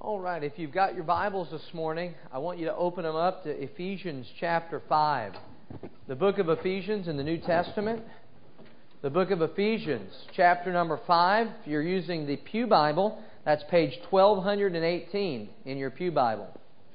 All right, if you've got your Bibles this morning, I want you to open them up to Ephesians chapter 5. The book of Ephesians in the New Testament. The book of Ephesians, chapter number 5. If you're using the Pew Bible, that's page 1218 in your Pew Bible.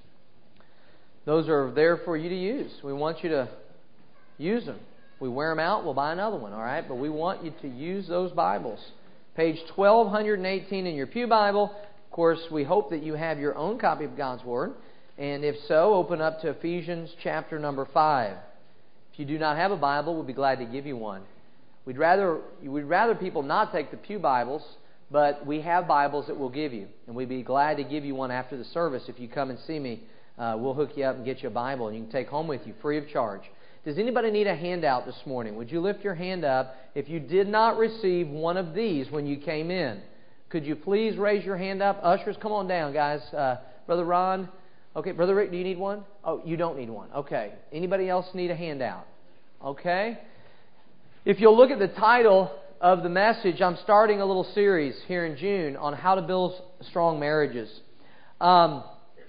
Those are there for you to use. We want you to use them. If we wear them out, we'll buy another one, all right? But we want you to use those Bibles. Page 1218 in your Pew Bible. Of course, we hope that you have your own copy of God's Word. And if so, open up to Ephesians chapter number 5. If you do not have a Bible, we'll be glad to give you one. We'd rather people not take the Pew Bibles, but we have Bibles that we'll give you. And we'd be glad to give you one after the service. If you come and see me, we'll hook you up and get you a Bible, and you can take home with you free of charge. Does anybody need a handout this morning? Would you lift your hand up if you did not receive one of these when you came in? Could you please raise your hand up? Ushers, come on down, guys. Brother Ron. Okay, Brother Rick, do you need one? Oh, you don't need one. Okay. Anybody else need a handout? Okay. If you'll look at the title of the message, I'm starting a little series here in June on how to build strong marriages. In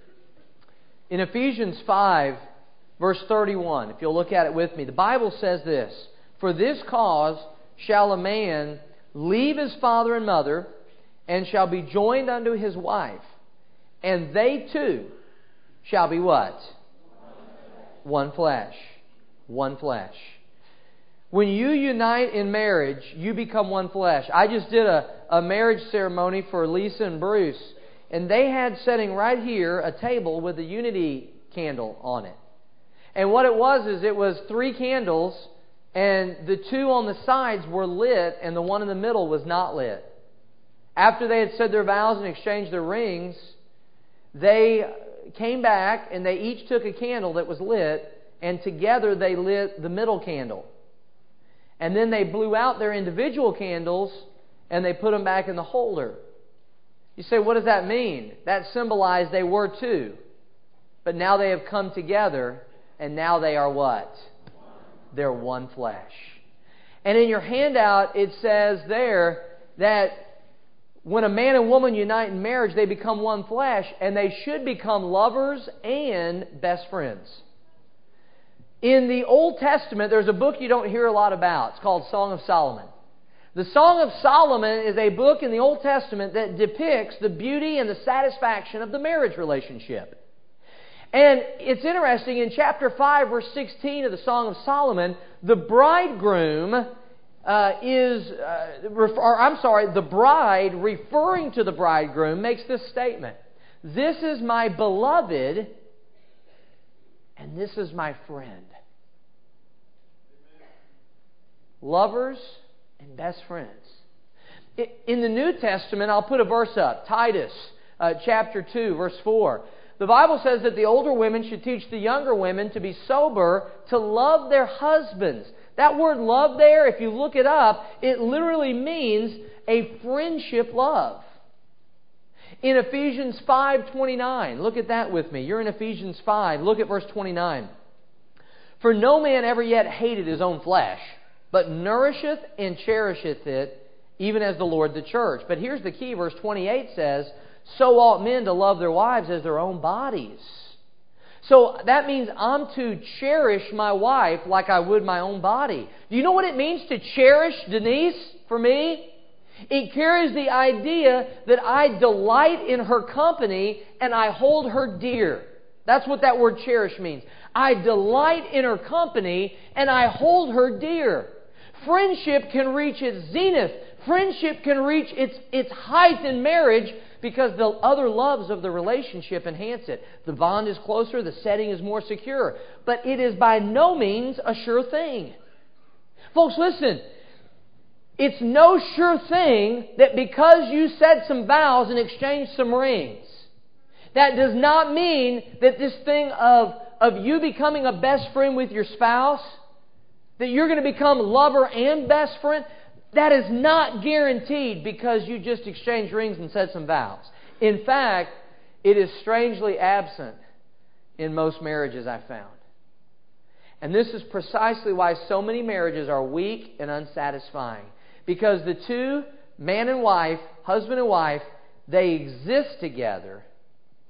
Ephesians 5, verse 31, if you'll look at it with me, the Bible says this: "For this cause shall a man leave his father and mother, and shall be joined unto his wife, and they two shall be" what? One flesh. One flesh. When you unite in marriage, you become one flesh. I just did a marriage ceremony for Lisa and Bruce, and they had sitting right here a table with a unity candle on it. And what it was 3 candles, and the 2 on the sides were lit, and the one in the middle was not lit. After they had said their vows and exchanged their rings, they came back and they each took a candle that was lit, and together they lit the middle candle. And then they blew out their individual candles and they put them back in the holder. You say, what does that mean? That symbolized they were 2. But now they have come together, and now they are what? They're one flesh. And in your handout it says there that when a man and woman unite in marriage, they become one flesh, and they should become lovers and best friends. In the Old Testament, there's a book you don't hear a lot about. It's called Song of Solomon. The Song of Solomon is a book in the Old Testament that depicts the beauty and the satisfaction of the marriage relationship. And it's interesting, in chapter 5, verse 16 of the Song of Solomon, the bridegroom the bride referring to the bridegroom makes this statement: "This is my beloved, and this is my friend." Lovers and best friends. In the New Testament, I'll put a verse up. Titus chapter 2, verse 4. The Bible says that the older women should teach the younger women to be sober, to love their husbands. That word love there, if you look it up, it literally means a friendship love. In Ephesians 5:29, look at that with me. You're in Ephesians 5. Look at verse 29. "For no man ever yet hated his own flesh, but nourisheth and cherisheth it, even as the Lord the church." But here's the key. Verse 28 says, "So ought men to love their wives as their own bodies." So that means I'm to cherish my wife like I would my own body. Do you know what it means to cherish Denise for me? It carries the idea that I delight in her company and I hold her dear. That's what that word cherish means. I delight in her company and I hold her dear. Friendship can reach its zenith. Friendship can reach its height in marriage because the other loves of the relationship enhance it. The bond is closer, the setting is more secure. But it is by no means a sure thing. Folks, listen. It's no sure thing that because you said some vows and exchanged some rings, that does not mean that this thing of you becoming a best friend with your spouse, that you're going to become lover and best friend. That is not guaranteed because you just exchanged rings and said some vows. In fact, it is strangely absent in most marriages I've found. And this is precisely why so many marriages are weak and unsatisfying. Because the 2, man and wife, husband and wife, they exist together,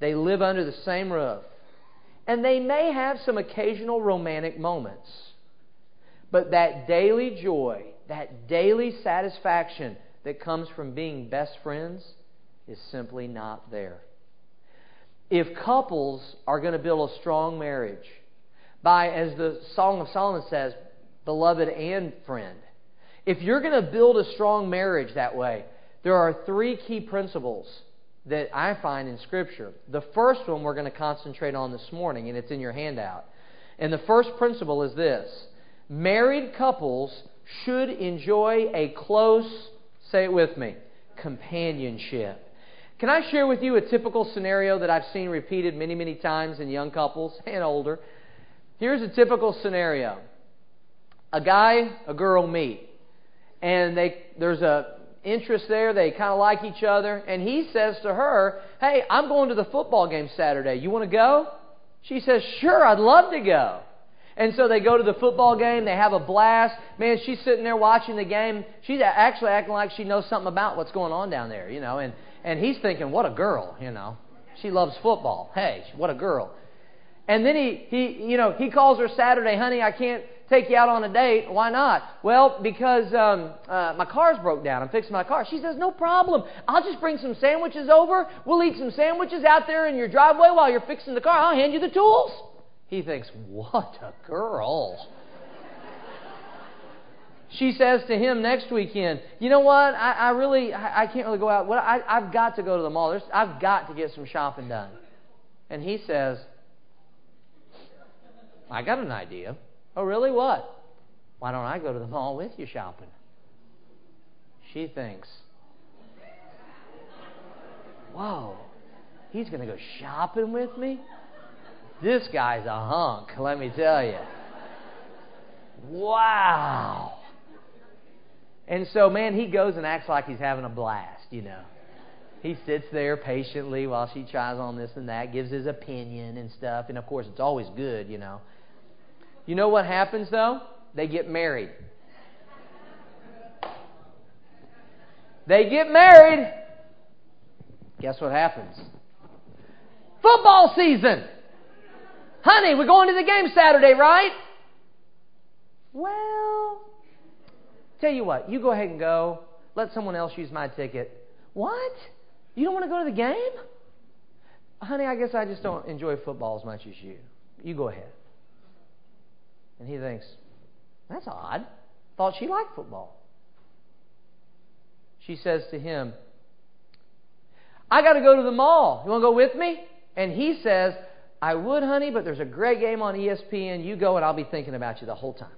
They live under the same roof. And they may have some occasional romantic moments. But that daily joy, that daily satisfaction that comes from being best friends is simply not there. If couples are going to build a strong marriage by, as the Song of Solomon says, beloved and friend, if you're going to build a strong marriage that way, there are 3 key principles that I find in Scripture. The first one we're going to concentrate on this morning, and it's in your handout. And the first principle is this: married couples should enjoy a close, say it with me, companionship. Can I share with you a typical scenario that I've seen repeated many, many times in young couples and older? Here's a typical scenario. A guy, a girl meet. And there's a interest there. They kind of like each other. And he says to her, "Hey, I'm going to the football game Saturday. You want to go?" She says, "Sure, I'd love to go." And so they go to the football game. They have a blast. Man, she's sitting there watching the game. She's actually acting like she knows something about what's going on down there, And he's thinking, what a girl, She loves football. Hey, what a girl. And then he calls her Saturday, "Honey, I can't take you out on a date." "Why not?" "Well, because my car's broke down. I'm fixing my car." She says, "No problem. I'll just bring some sandwiches over. We'll eat some sandwiches out there in your driveway while you're fixing the car. I'll hand you the tools." He thinks, what a girl. She says to him next weekend, "You know what? I can't really go out. I've got to go to the mall. I've got to get some shopping done." And he says, "I got an idea." "Oh, really? What?" "Why don't I go to the mall with you shopping?" She thinks, whoa, he's going to go shopping with me? This guy's a hunk, let me tell you. Wow. And so, man, he goes and acts like he's having a blast, He sits there patiently while she tries on this and that, gives his opinion and stuff. And, of course, it's always good, You know what happens, though? They get married. They get married. Guess what happens? Football season. "Honey, we're going to the game Saturday, right?" "Well, tell you what, you go ahead and go. Let someone else use my ticket." "What? You don't want to go to the game?" "Honey, I guess I just don't enjoy football as much as you. You go ahead." And he thinks, that's odd. Thought she liked football. She says to him, "I got to go to the mall. You want to go with me?" And he says, "I would, honey, but there's a great game on ESPN. You go and I'll be thinking about you the whole time."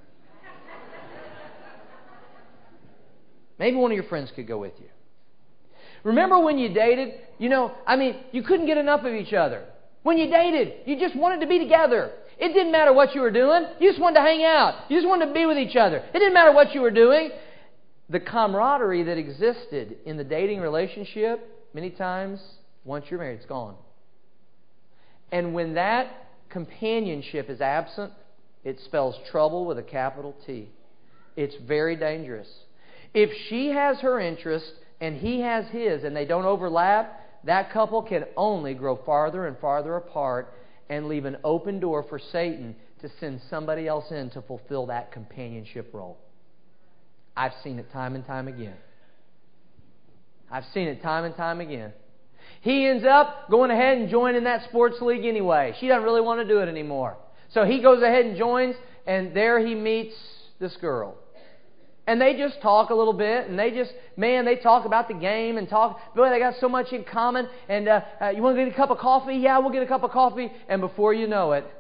Maybe one of your friends could go with you. Remember when you dated? You couldn't get enough of each other. When you dated, you just wanted to be together. It didn't matter what you were doing. You just wanted to hang out. You just wanted to be with each other. It didn't matter what you were doing. The camaraderie that existed in the dating relationship, many times, once you're married, it's gone. And when that companionship is absent, it spells trouble with a capital T. It's very dangerous. If she has her interest and he has his and they don't overlap, that couple can only grow farther and farther apart and leave an open door for Satan to send somebody else in to fulfill that companionship role. I've seen it time and time again. I've seen it time and time again. He ends up going ahead and joining that sports league anyway. She doesn't really want to do it anymore. So he goes ahead and joins, and there he meets this girl. And they just talk a little bit, and they talk about the game and boy, they got so much in common. And you want to get a cup of coffee? Yeah, we'll get a cup of coffee. And before you know it,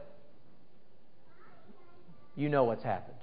you know what's happened.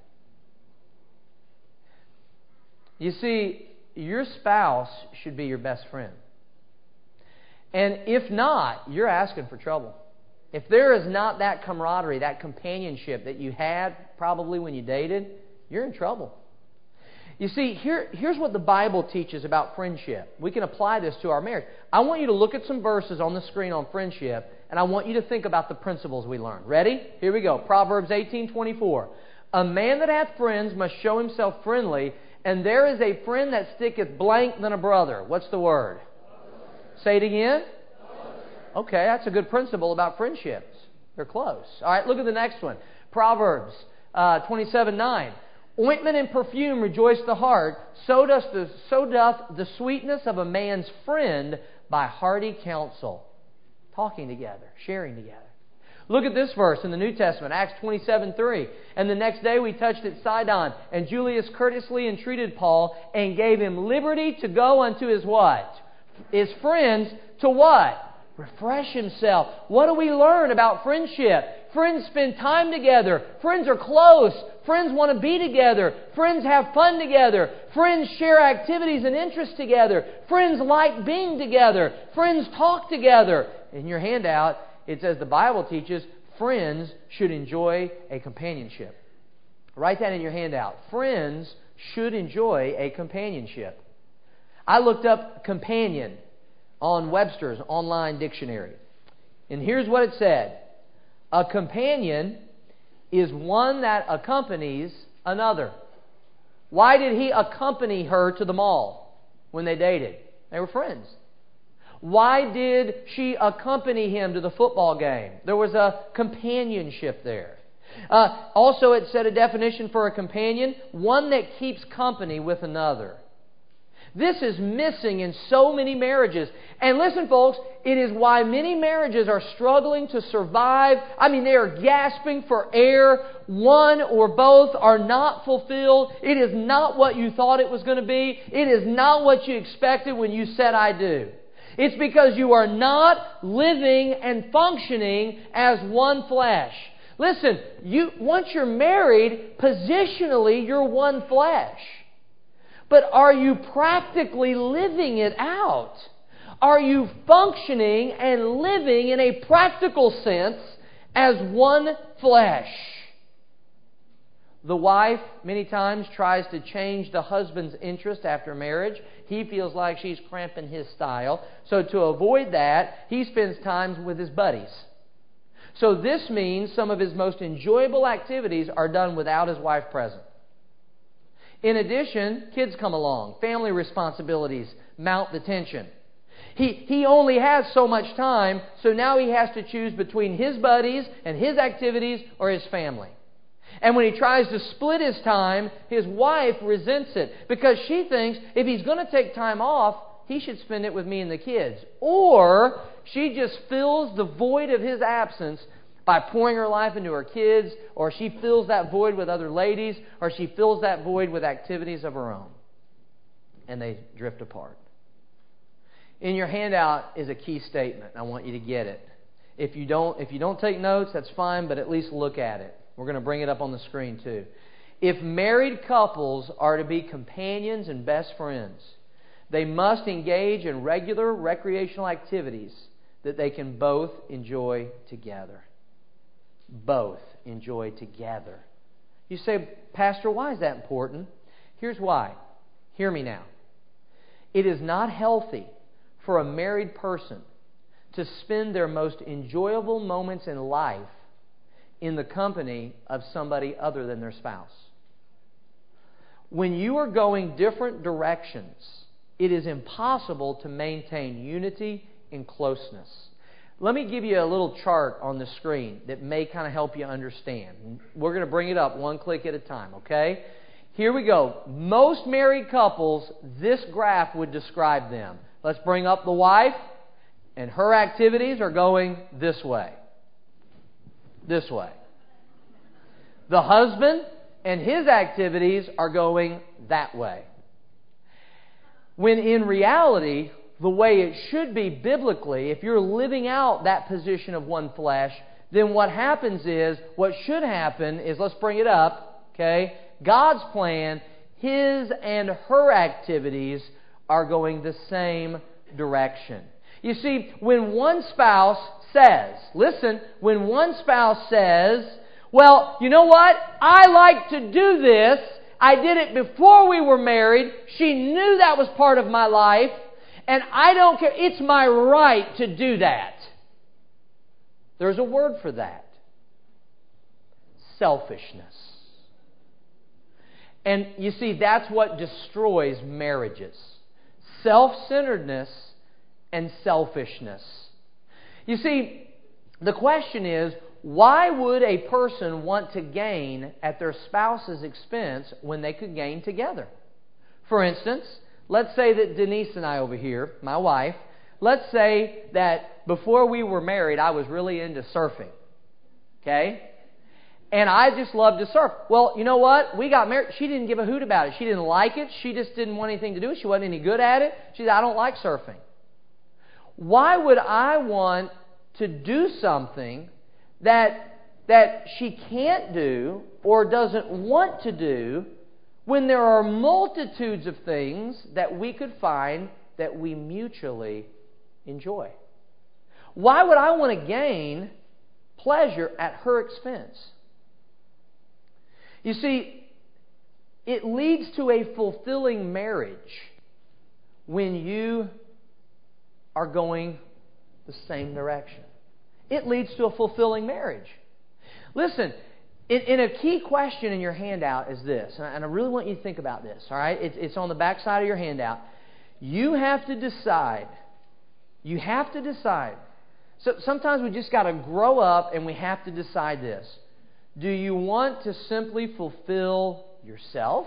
You see, your spouse should be your best friend. And if not, you're asking for trouble. If there is not that camaraderie, that companionship that you had probably when you dated, you're in trouble. You see, here's what the Bible teaches about friendship. We can apply this to our marriage. I want you to look at some verses on the screen on friendship, and I want you to think about the principles we learned. Ready? Here we go. Proverbs 18:24. A man that hath friends must show himself friendly, and there is a friend that sticketh blank than a brother. What's the word? Say it again. Okay, that's a good principle about friendships. They're close. All right, look at the next one. Proverbs 27:9. Ointment and perfume rejoice the heart, so doth the sweetness of a man's friend by hearty counsel. Talking together, sharing together. Look at this verse in the New Testament, Acts 27:3. And the next day we touched at Sidon, and Julius courteously entreated Paul and gave him liberty to go unto his what? His friends to what? Refresh himself. What do we learn about friendship? Friends spend time together. Friends are close. Friends want to be together. Friends have fun together. Friends share activities and interests together. Friends like being together. Friends talk together. In your handout, it says the Bible teaches friends should enjoy a companionship. Write that in your handout. Friends should enjoy a companionship. I looked up companion on Webster's online dictionary. And here's what it said. A companion is one that accompanies another. Why did he accompany her to the mall when they dated? They were friends. Why did she accompany him to the football game? There was a companionship there. Also, it said a definition for a companion, one that keeps company with another. This is missing in so many marriages. And listen, folks, it is why many marriages are struggling to survive. I mean, they are gasping for air. One or both are not fulfilled. It is not what you thought it was going to be. It is not what you expected when you said, I do. It's because you are not living and functioning as one flesh. Listen, once you're married, positionally, you're one flesh. But are you practically living it out? Are you functioning and living in a practical sense as one flesh? The wife many times tries to change the husband's interest after marriage. He feels like she's cramping his style. So to avoid that, he spends time with his buddies. So this means some of his most enjoyable activities are done without his wife present. In addition, kids come along. Family responsibilities mount the tension. He only has so much time, so now he has to choose between his buddies and his activities or his family. And when he tries to split his time, his wife resents it because she thinks if he's going to take time off, he should spend it with me and the kids. Or she just fills the void of his absence by pouring her life into her kids, or she fills that void with other ladies, or she fills that void with activities of her own. And they drift apart. In your handout is a key statement. I want you to get it. If you don't take notes, that's fine, but at least look at it. We're going to bring it up on the screen too. If married couples are to be companions and best friends, they must engage in regular recreational activities that they can both enjoy together. Both enjoy together. You say, Pastor, why is that important? Here's why. Hear me now. It is not healthy for a married person to spend their most enjoyable moments in life in the company of somebody other than their spouse. When you are going different directions, it is impossible to maintain unity and closeness. Let me give you a little chart on the screen that may kind of help you understand. We're going to bring it up one click at a time, okay? Here we go. Most married couples, this graph would describe them. Let's bring up the wife, and her activities are going this way. This way. The husband and his activities are going that way. When in reality, the way it should be biblically, if you're living out that position of one flesh, then what should happen is, let's bring it up, okay? God's plan, his and her activities are going the same direction. You see, when one spouse says, when one spouse says, well, you know what? I like to do this. I did it before we were married. She knew that was part of my life. And I don't care. It's my right to do that. There's a word for that. Selfishness. And you see, that's what destroys marriages. Self-centeredness and selfishness. You see, the question is, why would a person want to gain at their spouse's expense when they could gain together? For instance, let's say that Denise and I over here, my wife, let's say that before we were married, I was really into surfing. Okay? And I just loved to surf. Well, you know what? We got married. She didn't give a hoot about it. She didn't like it. She just didn't want anything to do with it. She wasn't any good at it. She said, I don't like surfing. Why would I want to do something that she can't do or doesn't want to do when there are multitudes of things that we could find that we mutually enjoy? Why would I want to gain pleasure at her expense? You see, it leads to a fulfilling marriage when you are going the same direction. It leads to a fulfilling marriage. Listen, in a key question in your handout is this, and I really want you to think about this, all right? It's on the back side of your handout. You have to decide. You have to decide. So sometimes we just got to grow up and we have to decide this. Do you want to simply fulfill yourself?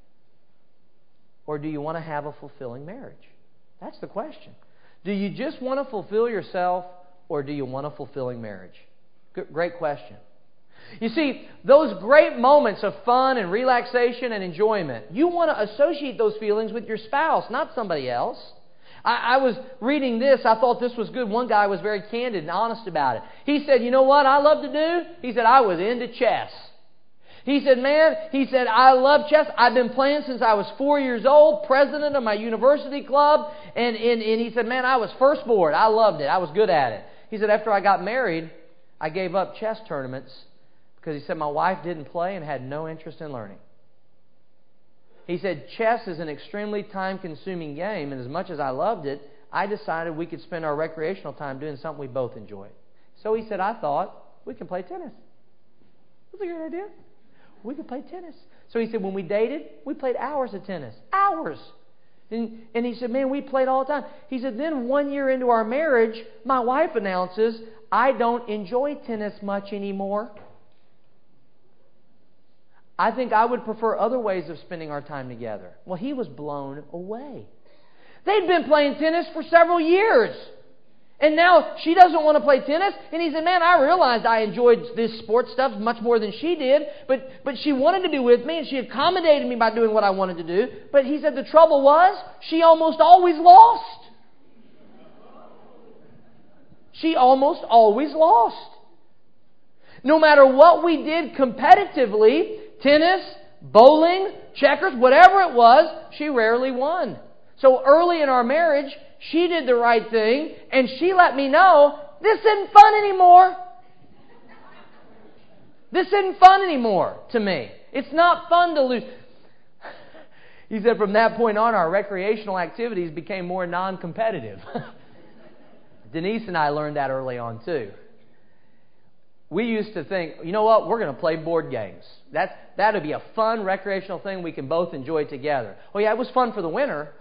Or do you want to have a fulfilling marriage? That's the question. Do you just want to fulfill yourself, or do you want a fulfilling marriage? Great question. You see, those great moments of fun and relaxation and enjoyment, you want to associate those feelings with your spouse, not somebody else. I was reading this. I thought this was good. One guy was very candid and honest about it. He said, you know what I love to do? He said, I was into chess. He said, I love chess. I've been playing since I was 4 years old, president of my university club. And he said, I was first board. I loved it. I was good at it. He said, after I got married, I gave up chess tournaments because he said my wife didn't play and had no interest in learning. He said, chess is an extremely time-consuming game, and as much as I loved it, I decided we could spend our recreational time doing something we both enjoyed. So he said, I thought, we can play tennis. That's a good idea. We could play tennis. So he said, when we dated, we played hours of tennis. Hours! And he said, we played all the time. He said, then 1 year into our marriage, my wife announces, I don't enjoy tennis much anymore. I think I would prefer other ways of spending our time together. Well, he was blown away. They'd been playing tennis for several years. And now she doesn't want to play tennis. And he said, I realized I enjoyed this sports stuff much more than she did. But she wanted to be with me and she accommodated me by doing what I wanted to do. But he said the trouble was she almost always lost. She almost always lost. No matter what we did competitively, tennis, bowling, checkers, whatever it was, she rarely won. So early in our marriage, she did the right thing, and she let me know, this isn't fun anymore. This isn't fun anymore to me. It's not fun to lose. He said from that point on, our recreational activities became more non-competitive. Denise and I learned that early on too. We used to think, you know what, we're going to play board games. That would be a fun recreational thing we can both enjoy together. Oh yeah, it was fun for the winter.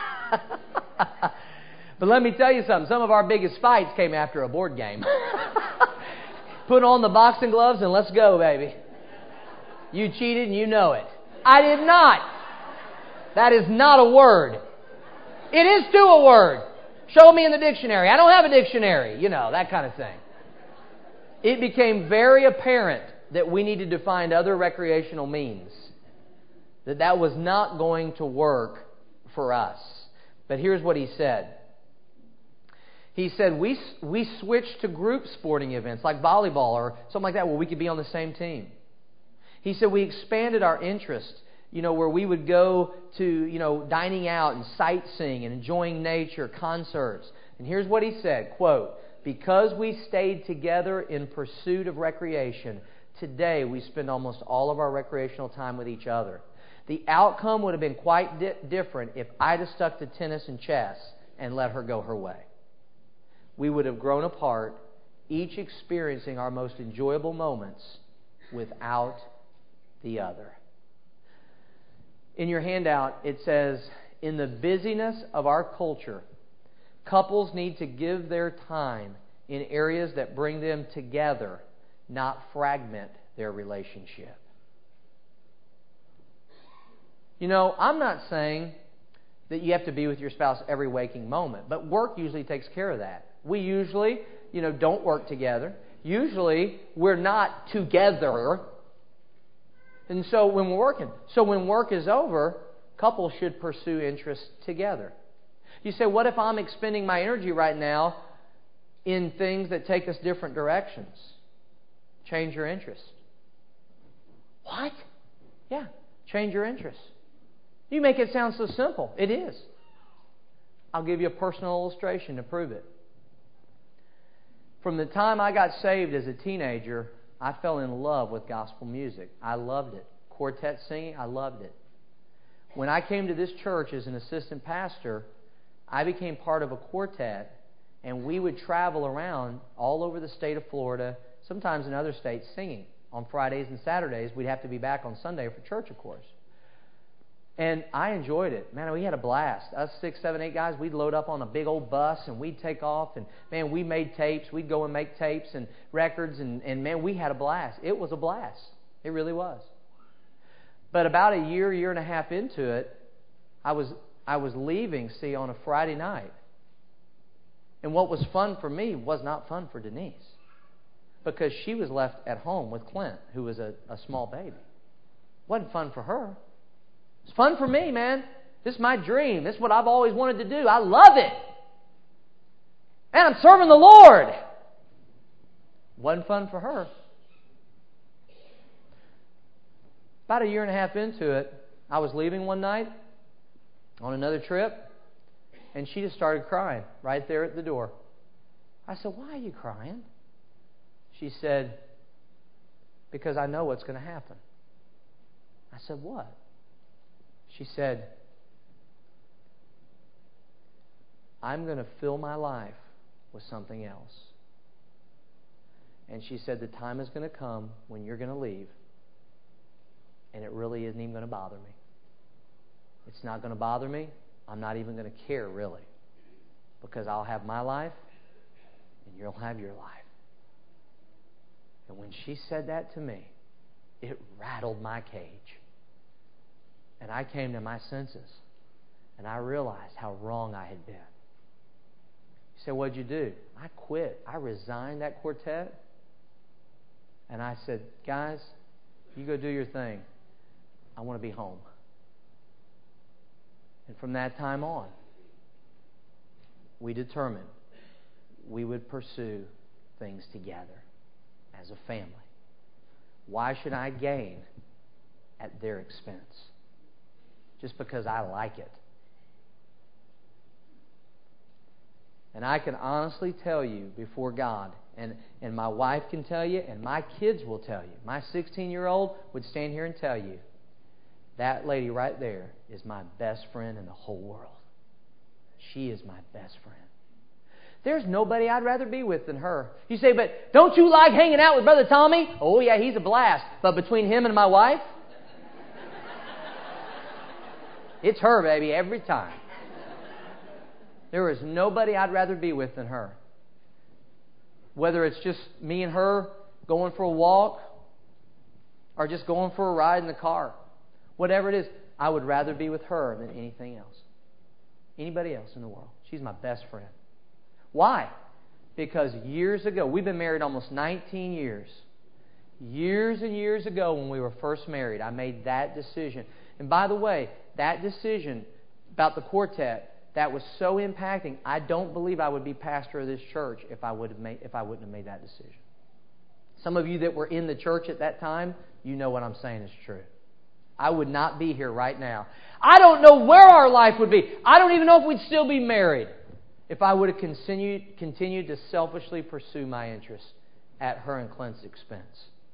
But let me tell you something. Some of our biggest fights came after a board game. Put on the boxing gloves and let's go, baby. You cheated and you know it. I did not. That is not a word. It is too a word. Show me in the dictionary. I don't have a dictionary. That kind of thing. It became very apparent that we needed to find other recreational means. That was not going to work for us. But here's what he said. He said, we switched to group sporting events like volleyball or something like that where we could be on the same team. He said we expanded our interest, where we would go to, dining out and sightseeing and enjoying nature, concerts. And here's what he said, quote, because we stayed together in pursuit of recreation, today we spend almost all of our recreational time with each other. The outcome would have been quite different if I'd have stuck to tennis and chess and let her go her way. We would have grown apart, each experiencing our most enjoyable moments without the other. In your handout, it says, in the busyness of our culture, couples need to give their time in areas that bring them together, not fragment their relationship. You know, I'm not saying that you have to be with your spouse every waking moment, but work usually takes care of that. We usually, don't work together. Usually, we're not together. And so when work is over, couples should pursue interests together. You say, what if I'm expending my energy right now in things that take us different directions? Change your interest. What? Yeah, change your interest. You make it sound so simple. It is. I'll give you a personal illustration to prove it. From the time I got saved as a teenager, I fell in love with gospel music. I loved it. Quartet singing, I loved it. When I came to this church as an assistant pastor, I became part of a quartet, and we would travel around all over the state of Florida, sometimes in other states, singing. On Fridays and Saturdays, we'd have to be back on Sunday for church, of course. And I enjoyed it. Man, we had a blast. Us 6, 7, 8 guys, we'd load up on a big old bus and we'd take off. And man, we made tapes. We'd go and make tapes and records. And man, we had a blast. It was a blast. It really was. But about a year and a half into it, I was leaving, on a Friday night. And what was fun for me was not fun for Denise. Because she was left at home with Clint, who was a small baby. It wasn't fun for her. It's fun for me, man. This is my dream. This is what I've always wanted to do. I love it. And I'm serving the Lord. Wasn't fun for her. About a year and a half into it, I was leaving one night on another trip, and she just started crying right there at the door. I said, "Why are you crying?" She said, "Because I know what's going to happen." I said, "What?" She said, "I'm going to fill my life with something else." And she said, "The time is going to come when you're going to leave, and it really isn't even going to bother me. It's not going to bother me. I'm not even going to care, really, because I'll have my life, and you'll have your life." And when she said that to me, it rattled my cage. And I came to my senses, and I realized how wrong I had been. You say, "What'd you do?" I quit. I resigned that quartet, and I said, "Guys, you go do your thing. I want to be home." And from that time on, we determined we would pursue things together as a family. Why should I gain at their expense? Just because I like it. And I can honestly tell you before God, and my wife can tell you, and my kids will tell you. My 16-year-old would stand here and tell you, that lady right there is my best friend in the whole world. She is my best friend. There's nobody I'd rather be with than her. You say, "But don't you like hanging out with Brother Tommy?" Oh yeah, he's a blast. But between him and my wife, it's her, baby, every time. There is nobody I'd rather be with than her. Whether it's just me and her going for a walk or just going for a ride in the car. Whatever it is, I would rather be with her than anything else. Anybody else in the world. She's my best friend. Why? Because years ago, we've been married almost 19 years. Years and years ago when we were first married, I made that decision. And by the way, that decision about the quartet, that was so impacting, I don't believe I would be pastor of this church if I wouldn't have made that decision. Some of you that were in the church at that time, you know what I'm saying is true. I would not be here right now. I don't know where our life would be. I don't even know if we'd still be married if I would have continued to selfishly pursue my interests at her and Clint's expense.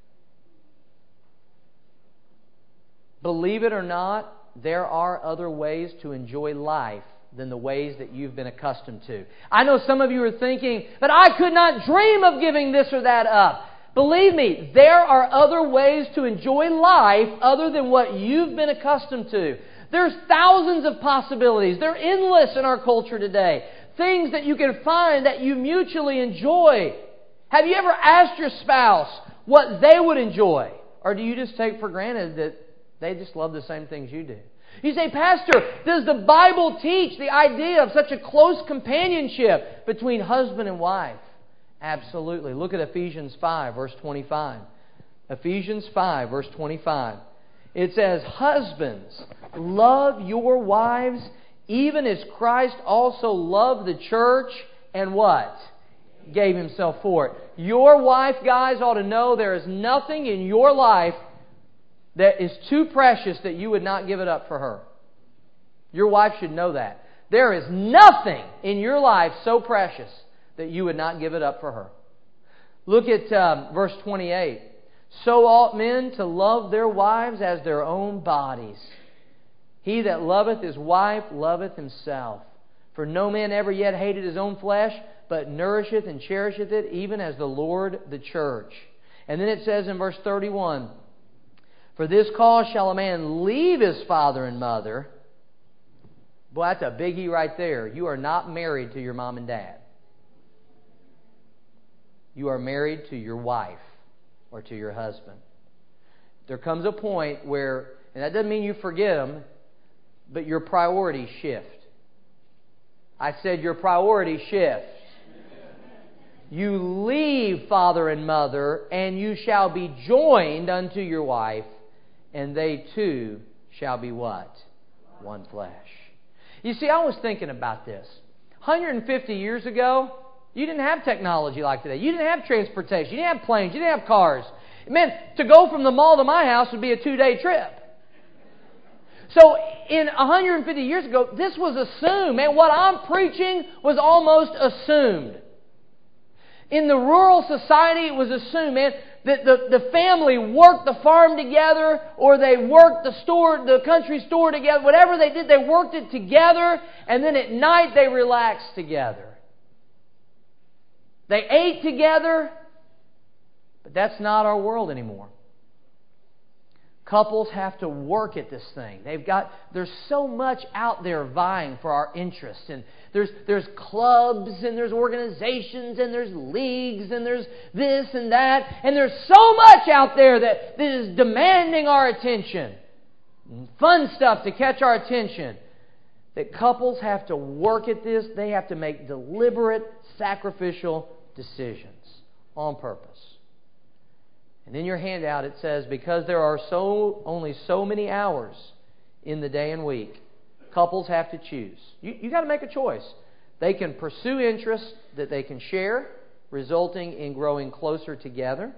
Believe it or not, there are other ways to enjoy life than the ways that you've been accustomed to. I know some of you are thinking, "But I could not dream of giving this or that up." Believe me, there are other ways to enjoy life other than what you've been accustomed to. There's thousands of possibilities. They're endless in our culture today. things that you can find that you mutually enjoy. Have you ever asked your spouse what they would enjoy? Or do you just take for granted that they just love the same things you do? You say, Pastor, does the Bible teach the idea of such a close companionship between husband and wife? Absolutely. Look at Ephesians 5, verse 25. Ephesians 5, verse 25. It says, Husbands, love your wives, even as Christ also loved the church, and what? Gave Himself for it. Your wife, guys, ought to know there is nothing in your life that is too precious that you would not give it up for her. Your wife should know that. There is nothing in your life so precious that you would not give it up for her. Look at verse 28. So ought men to love their wives as their own bodies. He that loveth his wife loveth himself. For no man ever yet hated his own flesh, but nourisheth and cherisheth it, even as the Lord the church. And then it says in verse 31, For this cause shall a man leave his father and mother. Boy, that's a biggie right there. You are not married to your mom and dad. You are married to your wife or to your husband. There comes a point where, and that doesn't mean you forget them, but your priorities shift. I said your priorities shift. You leave father and mother, and you shall be joined unto your wife, and they two shall be what? One flesh. You see, I was thinking about this. 150 years ago, you didn't have technology like today. You didn't have transportation. You didn't have planes. You didn't have cars. It meant to go from the mall to my house would be a 2-day trip. So in 150 years ago, this was assumed. Man, what I'm preaching was almost assumed. In the rural society, it was assumed, man, that the family worked the farm together, or they worked the country store together. Whatever they did, they worked it together, and then at night they relaxed together. They ate together, but that's not our world anymore. Couples have to work at this thing. There's so much out there vying for our interest. And there's clubs, and there's organizations, and there's leagues, and there's this and that. And there's so much out there that is demanding our attention. Fun stuff to catch our attention. That couples have to work at this. They have to make deliberate, sacrificial decisions on purpose. And in your handout it says, because there are only so many hours in the day and week, couples have to choose. You got to make a choice. They can pursue interests that they can share, resulting in growing closer together.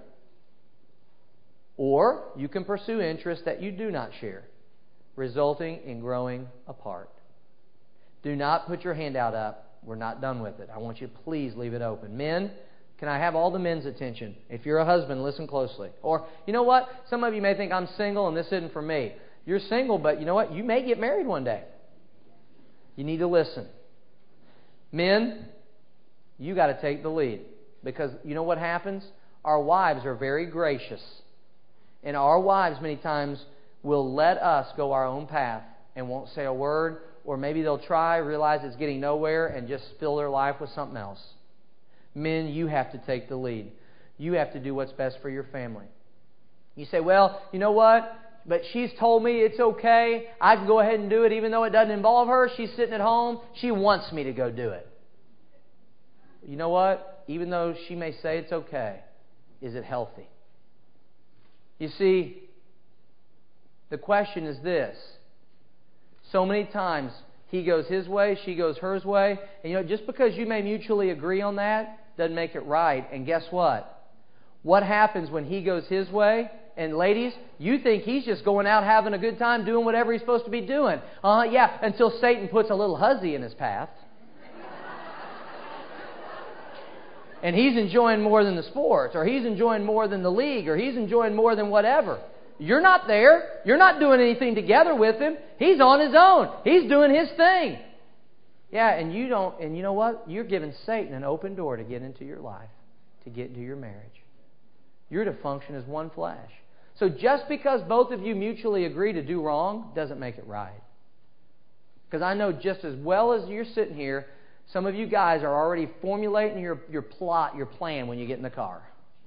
Or you can pursue interests that you do not share, resulting in growing apart. Do not put your handout up. We're not done with it. I want you to please leave it open. Men, can I have all the men's attention? If you're a husband, listen closely. Or, you know what? Some of you may think I'm single and this isn't for me. You're single, but you know what? You may get married one day. You need to listen. Men, you got to take the lead. Because you know what happens? Our wives are very gracious. And our wives many times will let us go our own path and won't say a word. Or maybe they'll try, realize it's getting nowhere, and just fill their life with something else. Men, you have to take the lead. You have to do what's best for your family. You say, well, you know what? But she's told me it's okay. I can go ahead and do it even though it doesn't involve her. She's sitting at home. She wants me to go do it. You know what? Even though she may say it's okay, is it healthy? You see, the question is this. So many times, he goes his way, she goes hers way. And you know, just because you may mutually agree on that doesn't make it right. And guess what? What happens when he goes his way? And ladies, you think he's just going out having a good time doing whatever he's supposed to be doing. Yeah, until Satan puts a little hussy in his path. And he's enjoying more than the sports, or he's enjoying more than the league, or he's enjoying more than whatever. You're not there. You're not doing anything together with him. He's on his own. He's doing his thing. Yeah, and you don't. And you know what? You're giving Satan an open door to get into your life, to get into your marriage. You're to function as one flesh. So just because both of you mutually agree to do wrong doesn't make it right. Because I know just as well as you're sitting here, Some of you guys are already formulating your plot, your plan when you get in the car.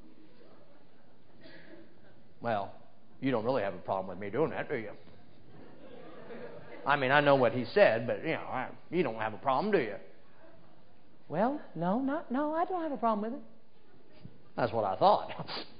Well, you don't really have a problem with me doing that, do you? I mean, I know what he said, but, you don't have a problem, do you? Well, no, I don't have a problem with it. That's what I thought.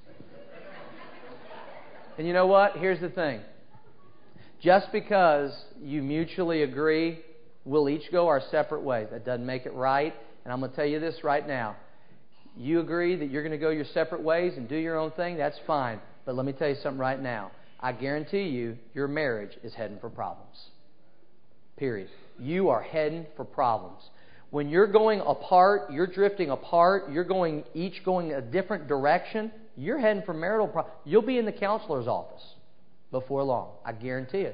And you know what? Here's the thing. Just because you mutually agree, we'll each go our separate ways. That doesn't make it right. And I'm going to tell you this right now. You agree that you're going to go your separate ways and do your own thing, that's fine. But let me tell you something right now. I guarantee you, your marriage is heading for problems. Period. You are heading for problems. When you're going apart, you're drifting apart, you're each going a different direction, you're heading for marital problems. You'll be in the counselor's office before long. I guarantee it.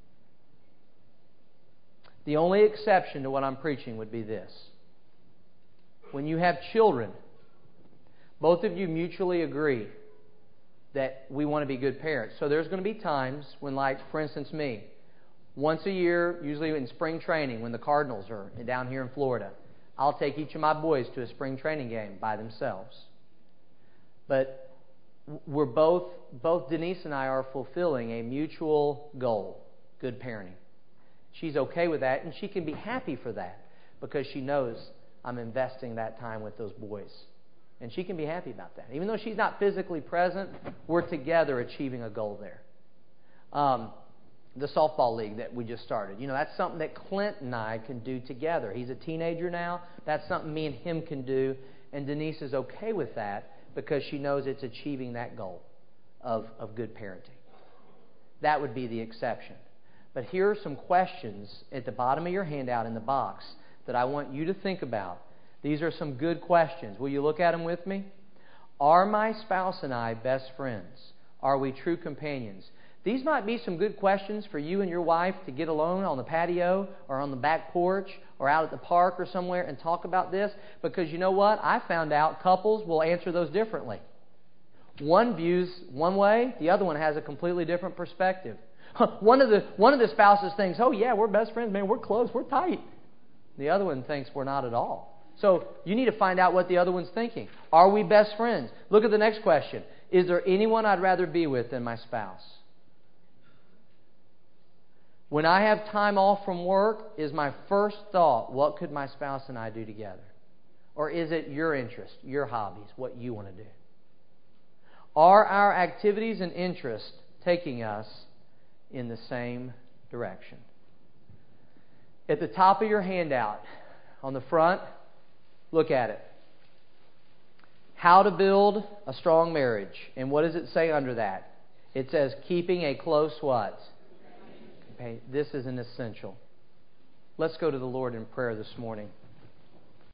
The only exception to what I'm preaching would be this. When you have children, both of you mutually agree that we want to be good parents. So there's going to be times when, like, for instance, me, once a year, usually in spring training, when the Cardinals are down here in Florida, I'll take each of my boys to a spring training game by themselves. But we're both Denise and I are fulfilling a mutual goal, good parenting. She's okay with that, and she can be happy for that because she knows I'm investing that time with those boys. And she can be happy about that. Even though she's not physically present, we're together achieving a goal there. The softball league that we just started. That's something that Clint and I can do together. He's a teenager now. That's something me and him can do. And Denise is okay with that because she knows it's achieving that goal of good parenting. That would be the exception. But here are some questions at the bottom of your handout in the box that I want you to think about. These are some good questions. Will you look at them with me? Are my spouse and I best friends? Are we true companions? These might be some good questions for you and your wife to get alone on the patio or on the back porch or out at the park or somewhere and talk about this. Because you know what? I found out couples will answer those differently. One views one way, the other one has a completely different perspective. One of the spouses thinks, oh yeah, we're best friends, man, we're close, we're tight. The other one thinks we're not at all. So you need to find out what the other one's thinking. Are we best friends? Look at the next question. Is there anyone I'd rather be with than my spouse? When I have time off from work, is my first thought, what could my spouse and I do together? Or is it your interest, your hobbies, what you want to do? Are our activities and interests taking us in the same direction? At the top of your handout, on the front, look at it. How to build a strong marriage. And what does it say under that? It says keeping a close what? Okay, this is an essential. Let's go to the Lord in prayer this morning.